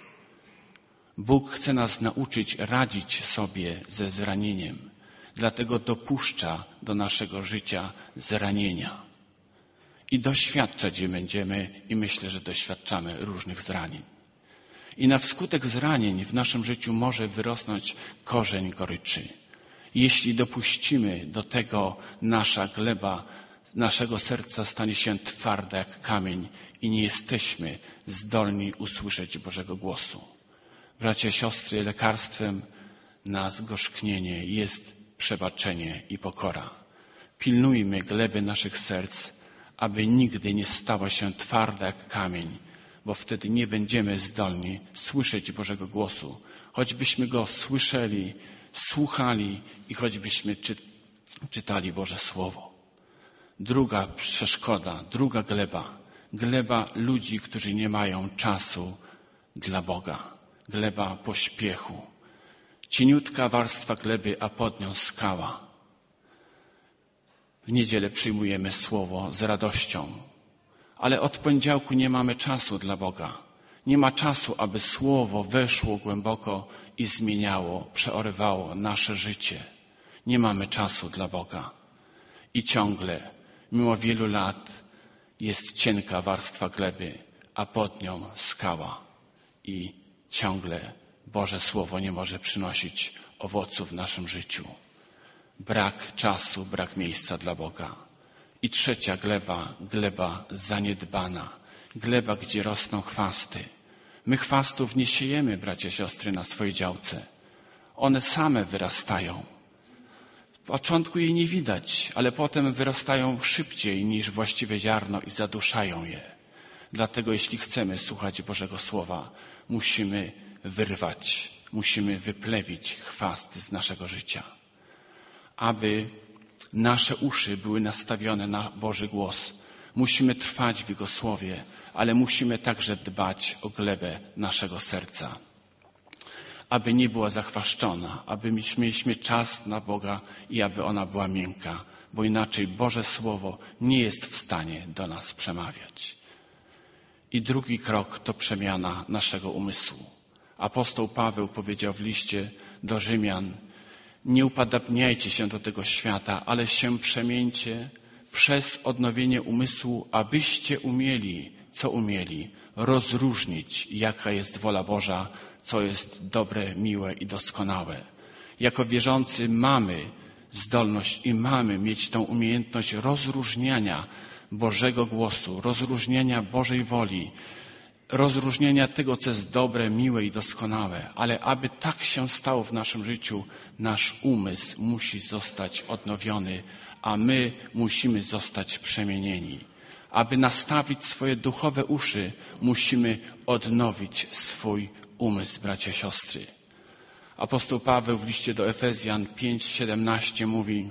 Bóg chce nas nauczyć radzić sobie ze zranieniem. Dlatego dopuszcza do naszego życia zranienia. I doświadczać je będziemy i myślę, że doświadczamy różnych zranień. I na wskutek zranień w naszym życiu może wyrosnąć korzeń goryczy. Jeśli dopuścimy do tego, nasza gleba naszego serca stanie się twarda jak kamień i nie jesteśmy zdolni usłyszeć Bożego głosu. Bracia, siostry, lekarstwem na zgorzknienie jest przebaczenie i pokora. Pilnujmy gleby naszych serc, aby nigdy nie stała się twarda jak kamień, bo wtedy nie będziemy zdolni słyszeć Bożego głosu. Choćbyśmy Go słyszeli, słuchali i choćbyśmy czy, czytali Boże Słowo. Druga przeszkoda, druga gleba. Gleba ludzi, którzy nie mają czasu dla Boga. gleba pośpiechu. Cieniutka warstwa gleby, a pod nią skała. W niedzielę przyjmujemy słowo z radością, ale od poniedziałku nie mamy czasu dla Boga. Nie ma czasu, aby słowo weszło głęboko i zmieniało, przeorywało nasze życie. Nie mamy czasu dla Boga. I ciągle, mimo wielu lat, jest cienka warstwa gleby, a pod nią skała. I ciągle Boże Słowo nie może przynosić owoców w naszym życiu. Brak czasu, brak miejsca dla Boga. I trzecia gleba, gleba zaniedbana. Gleba, gdzie rosną chwasty. My chwastów nie siejemy, bracia, siostry, na swojej działce. One same wyrastają. W początku jej nie widać, ale potem wyrastają szybciej niż właściwe ziarno i zaduszają je. Dlatego jeśli chcemy słuchać Bożego Słowa, musimy wyrwać, musimy wyplewić chwast z naszego życia. Aby nasze uszy były nastawione na Boży głos, musimy trwać w Jego Słowie, ale musimy także dbać o glebę naszego serca. Aby nie była zachwaszczona, aby mieliśmy czas na Boga i aby ona była miękka, bo inaczej Boże Słowo nie jest w stanie do nas przemawiać. I drugi krok to przemiana naszego umysłu. Apostoł Paweł powiedział w liście do Rzymian: nie upadabniajcie się do tego świata, ale się przemieńcie przez odnowienie umysłu, abyście umieli, co umieli, rozróżnić, jaka jest wola Boża, co jest dobre, miłe i doskonałe. Jako wierzący mamy zdolność i mamy mieć tą umiejętność rozróżniania Bożego głosu, rozróżniania Bożej woli, rozróżnienia tego, co jest dobre, miłe i doskonałe. Ale aby tak się stało w naszym życiu, nasz umysł musi zostać odnowiony, a my musimy zostać przemienieni. Aby nastawić swoje duchowe uszy, musimy odnowić swój umysł, bracia, siostry. Apostoł Paweł w liście do Efezjan pięć siedemnaście mówi: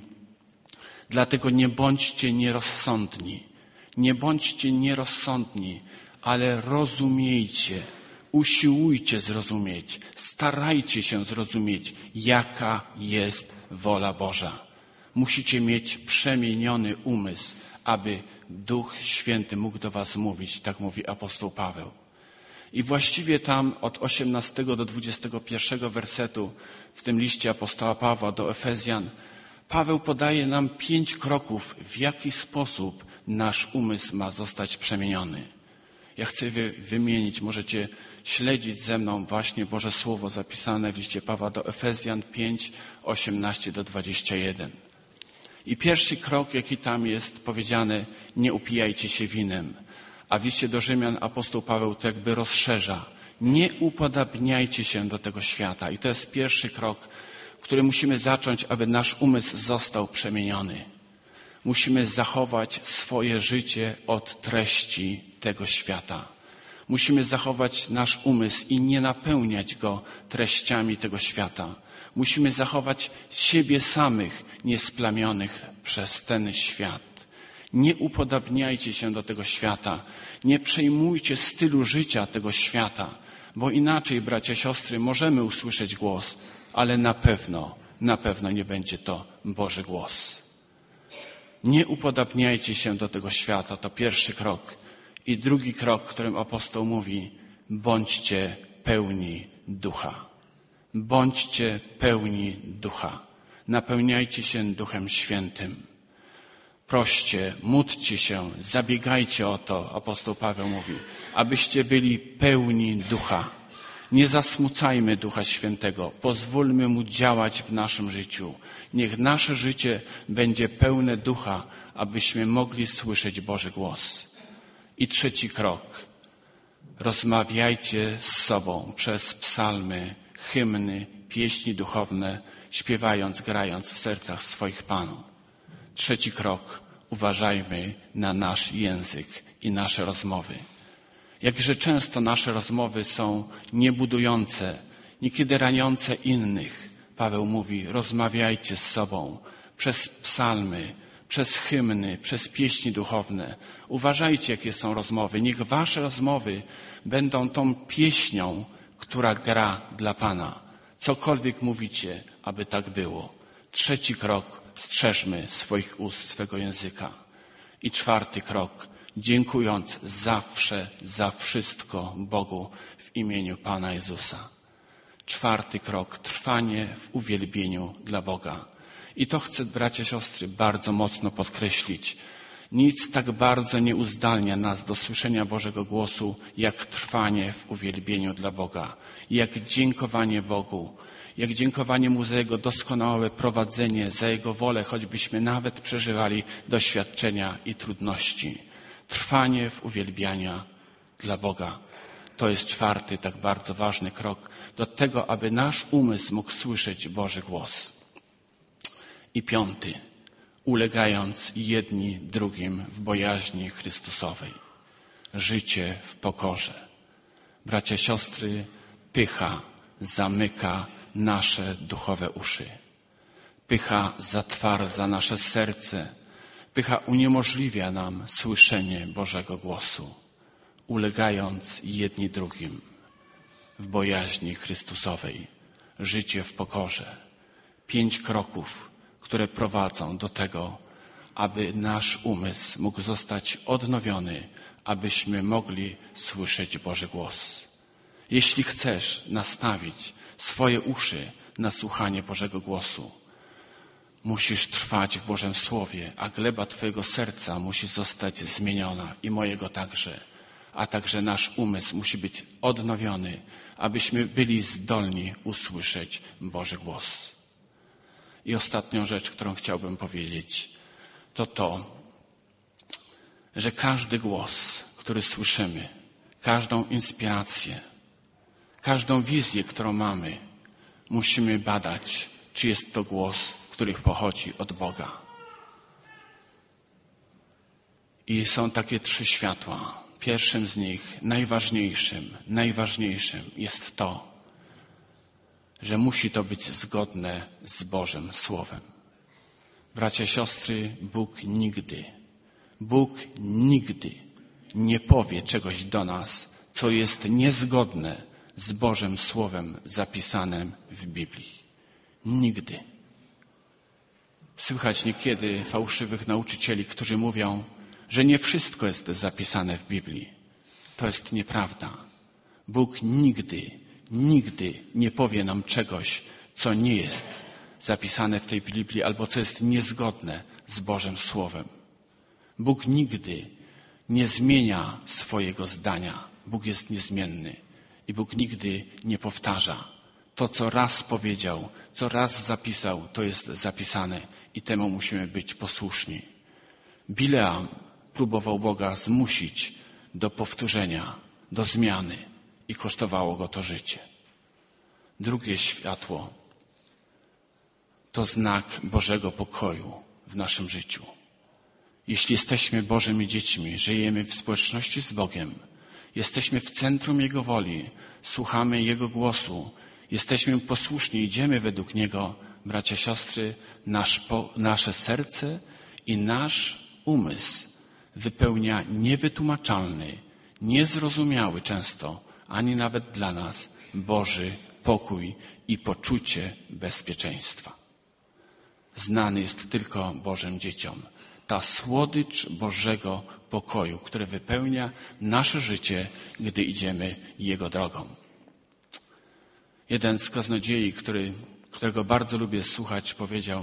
dlatego nie bądźcie nierozsądni, nie bądźcie nierozsądni, ale rozumiejcie, usiłujcie zrozumieć, starajcie się zrozumieć, jaka jest wola Boża. Musicie mieć przemieniony umysł, aby Duch Święty mógł do was mówić, tak mówi apostoł Paweł. I właściwie tam od osiemnastego do dwudziestego pierwszego wersetu w tym liście apostoła Pawła do Efezjan Paweł podaje nam pięć kroków, w jaki sposób nasz umysł ma zostać przemieniony. Ja chcę wy, wymienić, możecie śledzić ze mną właśnie Boże Słowo zapisane w liście Pawła do Efezjan pięć, osiemnaście do dwudziestego pierwszego. I pierwszy krok, jaki tam jest powiedziane: nie upijajcie się winem. A w liście do Rzymian apostoł Paweł to jakby rozszerza: nie upodabniajcie się do tego świata. I to jest pierwszy krok, który musimy zacząć, aby nasz umysł został przemieniony. Musimy zachować swoje życie od treści tego świata. Musimy zachować nasz umysł i nie napełniać go treściami tego świata. Musimy zachować siebie samych niesplamionych przez ten świat. Nie upodabniajcie się do tego świata. Nie przejmujcie stylu życia tego świata, bo inaczej, bracia, siostry, możemy usłyszeć głos, ale na pewno, na pewno nie będzie to Boży głos. Nie upodabniajcie się do tego świata, to pierwszy krok. I drugi krok, którym apostoł mówi: bądźcie pełni ducha. Bądźcie pełni ducha. Napełniajcie się Duchem Świętym. Proście, módlcie się, zabiegajcie o to, apostoł Paweł mówi, abyście byli pełni ducha. Nie zasmucajmy Ducha Świętego. Pozwólmy Mu działać w naszym życiu. Niech nasze życie będzie pełne ducha, abyśmy mogli słyszeć Boży głos. I trzeci krok. Rozmawiajcie z sobą przez psalmy, hymny, pieśni duchowne, śpiewając, grając w sercach swoich Panu. Trzeci krok. Uważajmy na nasz język i nasze rozmowy. Jakże często nasze rozmowy są niebudujące, niekiedy raniące innych. Paweł mówi: rozmawiajcie z sobą przez psalmy, przez hymny, przez pieśni duchowne. Uważajcie, jakie są rozmowy. Niech wasze rozmowy będą tą pieśnią, która gra dla Pana. Cokolwiek mówicie, aby tak było. Trzeci krok, strzeżmy swoich ust, swego języka. I czwarty krok, dziękując zawsze za wszystko Bogu w imieniu Pana Jezusa. Czwarty krok, trwanie w uwielbieniu dla Boga. I to chcę, bracia, siostry, bardzo mocno podkreślić. Nic tak bardzo nie uzdalnia nas do słyszenia Bożego głosu, jak trwanie w uwielbieniu dla Boga, jak dziękowanie Bogu, jak dziękowanie Mu za Jego doskonałe prowadzenie, za Jego wolę, choćbyśmy nawet przeżywali doświadczenia i trudności. Trwanie w uwielbiania dla Boga. To jest czwarty, tak bardzo ważny krok do tego, aby nasz umysł mógł słyszeć Boży głos. I piąty, ulegając jedni drugim w bojaźni Chrystusowej. Życie w pokorze. Bracia, siostry, pycha zamyka nasze duchowe uszy. Pycha zatwardza nasze serce. Pycha uniemożliwia nam słyszenie Bożego głosu. Ulegając jedni drugim w bojaźni Chrystusowej. Życie w pokorze. Pięć kroków, które prowadzą do tego, aby nasz umysł mógł zostać odnowiony, abyśmy mogli słyszeć Boży głos. Jeśli chcesz nastawić swoje uszy na słuchanie Bożego głosu, musisz trwać w Bożym Słowie, a gleba Twojego serca musi zostać zmieniona i mojego także, a także nasz umysł musi być odnowiony, abyśmy byli zdolni usłyszeć Boży głos. I ostatnią rzecz, którą chciałbym powiedzieć, to to, że każdy głos, który słyszymy, każdą inspirację, każdą wizję, którą mamy, musimy badać, czy jest to głos, który pochodzi od Boga. I są takie trzy światła. Pierwszym z nich, najważniejszym, najważniejszym jest to, że musi to być zgodne z Bożym Słowem. Bracia, siostry, Bóg nigdy, Bóg nigdy nie powie czegoś do nas, co jest niezgodne z Bożym Słowem zapisanym w Biblii. Nigdy. Słychać niekiedy fałszywych nauczycieli, którzy mówią, że nie wszystko jest zapisane w Biblii. To jest nieprawda. Bóg nigdy, nigdy nie powie nam czegoś, co nie jest zapisane w tej Biblii albo co jest niezgodne z Bożym Słowem. Bóg nigdy nie zmienia swojego zdania. Bóg jest niezmienny i Bóg nigdy nie powtarza. To, co raz powiedział, co raz zapisał, to jest zapisane i temu musimy być posłuszni. Bileam próbował Boga zmusić do powtórzenia, do zmiany i kosztowało go to życie. Drugie światło to znak Bożego pokoju w naszym życiu. Jeśli jesteśmy Bożymi dziećmi, żyjemy w społeczności z Bogiem, jesteśmy w centrum Jego woli, słuchamy Jego głosu, jesteśmy posłuszni, idziemy według Niego, bracia, siostry, nasz, po, nasze serce i nasz umysł wypełnia niewytłumaczalny, niezrozumiały często, ani nawet dla nas, Boży pokój i poczucie bezpieczeństwa. Znany jest tylko Bożym dzieciom ta słodycz Bożego pokoju, które wypełnia nasze życie, gdy idziemy Jego drogą. Jeden z kaznodziei, który, którego bardzo lubię słuchać, powiedział,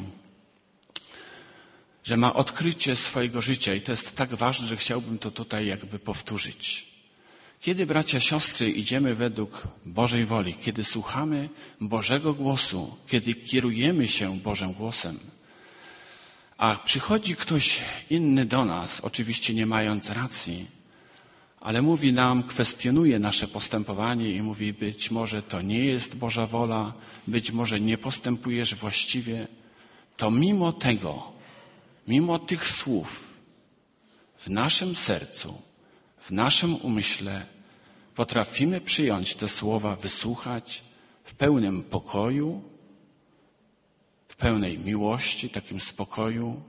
że ma odkrycie swojego życia i to jest tak ważne, że chciałbym to tutaj jakby powtórzyć. Kiedy, bracia, siostry, idziemy według Bożej woli, kiedy słuchamy Bożego głosu, kiedy kierujemy się Bożym głosem, a przychodzi ktoś inny do nas, oczywiście nie mając racji, ale mówi nam, kwestionuje nasze postępowanie i mówi, być może to nie jest Boża wola, być może nie postępujesz właściwie, to mimo tego, mimo tych słów w naszym sercu, w naszym umyśle potrafimy przyjąć te słowa, wysłuchać w pełnym pokoju, w pełnej miłości, takim spokoju.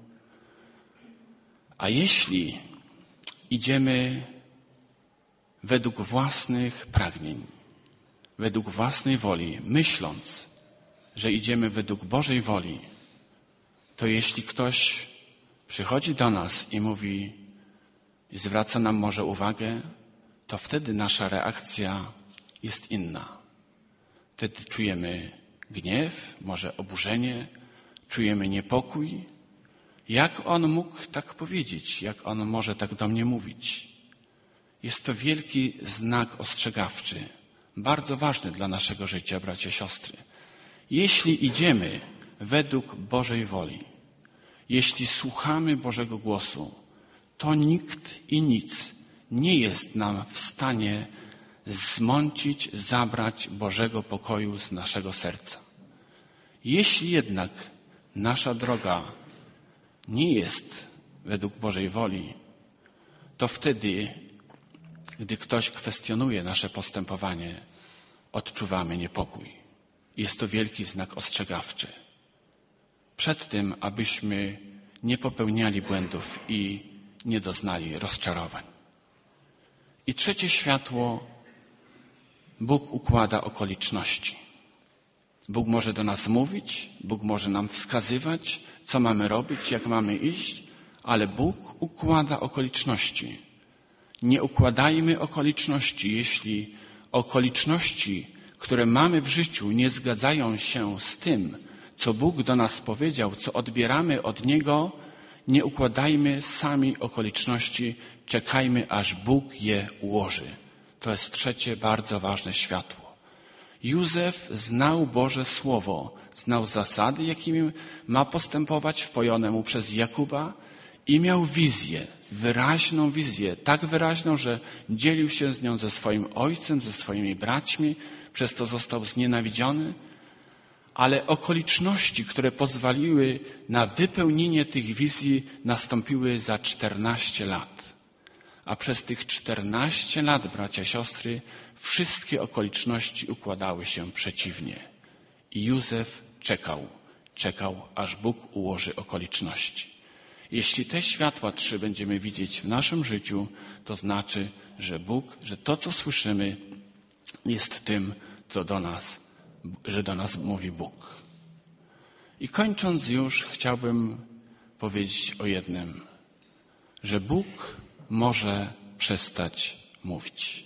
A jeśli idziemy według własnych pragnień, według własnej woli, myśląc, że idziemy według Bożej woli, to jeśli ktoś przychodzi do nas i mówi, i zwraca nam może uwagę, to wtedy nasza reakcja jest inna. Wtedy czujemy gniew, może oburzenie, czujemy niepokój. Jak on mógł tak powiedzieć? Jak on może tak do mnie mówić? Jest to wielki znak ostrzegawczy, bardzo ważny dla naszego życia, bracia, siostry. Jeśli idziemy według Bożej woli, jeśli słuchamy Bożego głosu, to nikt i nic nie jest nam w stanie zmącić, zabrać Bożego pokoju z naszego serca. Jeśli jednak nasza droga nie jest według Bożej woli, to wtedy, gdy ktoś kwestionuje nasze postępowanie, odczuwamy niepokój. Jest to wielki znak ostrzegawczy. Przed tym, abyśmy nie popełniali błędów i nie doznali rozczarowań. I trzecie światło. Bóg układa okoliczności. Bóg może do nas mówić, Bóg może nam wskazywać, co mamy robić, jak mamy iść, ale Bóg układa okoliczności. Nie układajmy okoliczności, jeśli okoliczności, które mamy w życiu, nie zgadzają się z tym, co Bóg do nas powiedział, co odbieramy od Niego, nie układajmy sami okoliczności, czekajmy, aż Bóg je ułoży. To jest trzecie bardzo ważne światło. Józef znał Boże Słowo, znał zasady, jakimi ma postępować, wpojone mu przez Jakuba i miał wizję, wyraźną wizję, tak wyraźną, że dzielił się z nią ze swoim ojcem, ze swoimi braćmi, przez to został znienawidziony, ale okoliczności, które pozwoliły na wypełnienie tych wizji, nastąpiły za czternaście lat. A przez tych czternaście lat, bracia, siostry, wszystkie okoliczności układały się przeciwnie. I Józef czekał, czekał, aż Bóg ułoży okoliczności. Jeśli te światła trzy będziemy widzieć w naszym życiu, to znaczy, że Bóg, że to, co słyszymy, jest tym, co do nas, że do nas mówi Bóg. I kończąc już, chciałbym powiedzieć o jednym, że Bóg może przestać mówić.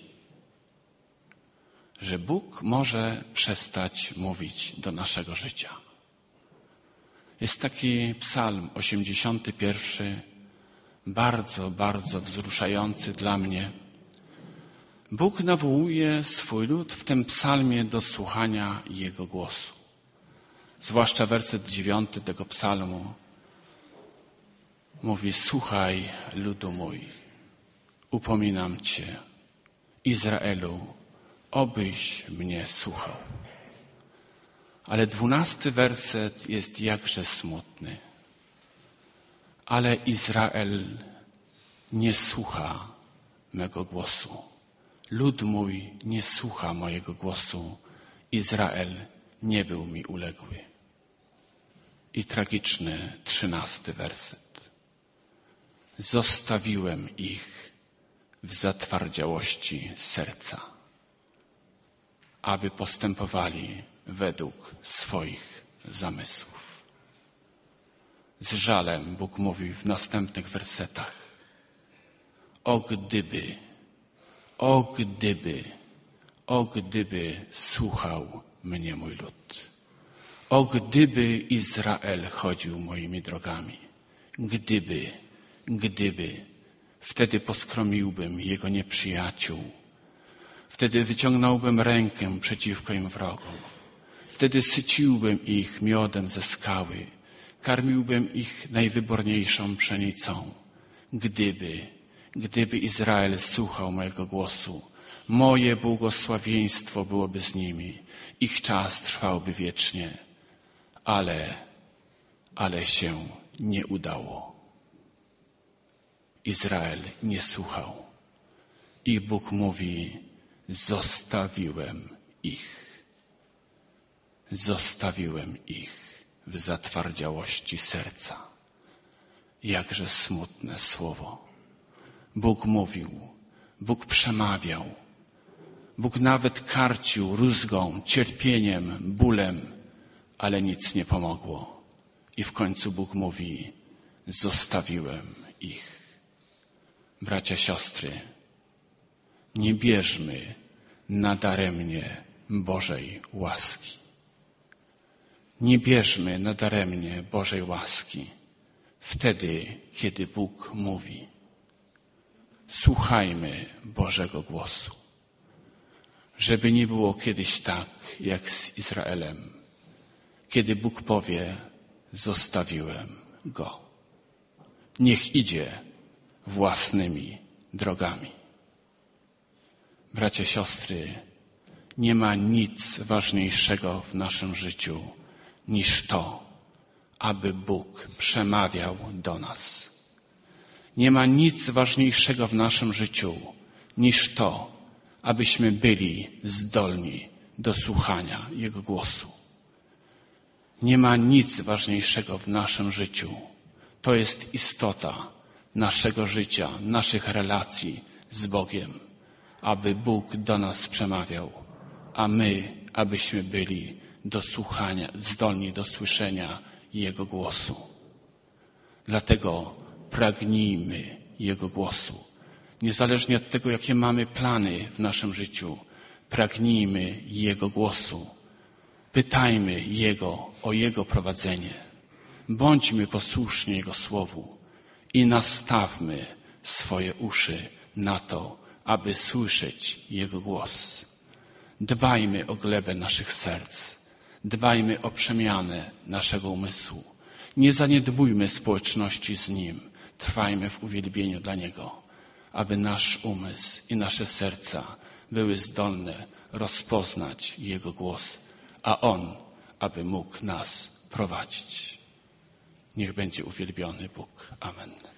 Że Bóg może przestać mówić do naszego życia. Jest taki psalm osiemdziesiąty pierwszy, bardzo, bardzo wzruszający dla mnie. Bóg nawołuje swój lud w tym psalmie do słuchania Jego głosu. Zwłaszcza werset dziewiąty tego psalmu mówi: słuchaj, ludu mój, upominam Cię, Izraelu, obyś mnie słuchał. Ale dwunasty werset jest jakże smutny. Ale Izrael nie słucha mego głosu. Lud mój nie słucha mojego głosu. Izrael nie był mi uległy. I tragiczny trzynasty werset. Zostawiłem ich w zatwardziałości serca, aby postępowali według swoich zamysłów. Z żalem Bóg mówi w następnych wersetach: o gdyby, o gdyby, o gdyby słuchał mnie mój lud. O gdyby Izrael chodził moimi drogami. Gdyby, gdyby, wtedy poskromiłbym jego nieprzyjaciół. Wtedy wyciągnąłbym rękę przeciwko im wrogom. Wtedy syciłbym ich miodem ze skały. Karmiłbym ich najwyborniejszą pszenicą. Gdyby, gdyby Izrael słuchał mojego głosu, moje błogosławieństwo byłoby z nimi. Ich czas trwałby wiecznie. Ale, ale się nie udało. Izrael nie słuchał. I Bóg mówi: zostawiłem ich. Zostawiłem ich w zatwardziałości serca. Jakże smutne słowo. Bóg mówił, Bóg przemawiał, Bóg nawet karcił rózgą, cierpieniem, bólem, ale nic nie pomogło. I w końcu Bóg mówi: zostawiłem ich. Bracia, siostry, nie bierzmy nadaremnie Bożej łaski. Nie bierzmy nadaremnie Bożej łaski wtedy, kiedy Bóg mówi. Słuchajmy Bożego głosu. Żeby nie było kiedyś tak, jak z Izraelem, kiedy Bóg powie: zostawiłem go. Niech idzie własnymi drogami. Bracia, siostry, nie ma nic ważniejszego w naszym życiu niż to, aby Bóg przemawiał do nas. Nie ma nic ważniejszego w naszym życiu niż to, abyśmy byli zdolni do słuchania Jego głosu. Nie ma nic ważniejszego w naszym życiu. To jest istota naszego życia, naszych relacji z Bogiem, aby Bóg do nas przemawiał, a my, abyśmy byli do słuchania, zdolni do słyszenia Jego głosu. Dlatego pragnijmy Jego głosu. Niezależnie od tego, jakie mamy plany w naszym życiu, pragnijmy Jego głosu. Pytajmy Jego o Jego prowadzenie. Bądźmy posłuszni Jego słowu i nastawmy swoje uszy na to, aby słyszeć Jego głos. Dbajmy o glebę naszych serc. Dbajmy o przemianę naszego umysłu. Nie zaniedbujmy społeczności z Nim. Trwajmy w uwielbieniu dla Niego, aby nasz umysł i nasze serca były zdolne rozpoznać Jego głos, a On, aby mógł nas prowadzić. Niech będzie uwielbiony Bóg. Amen.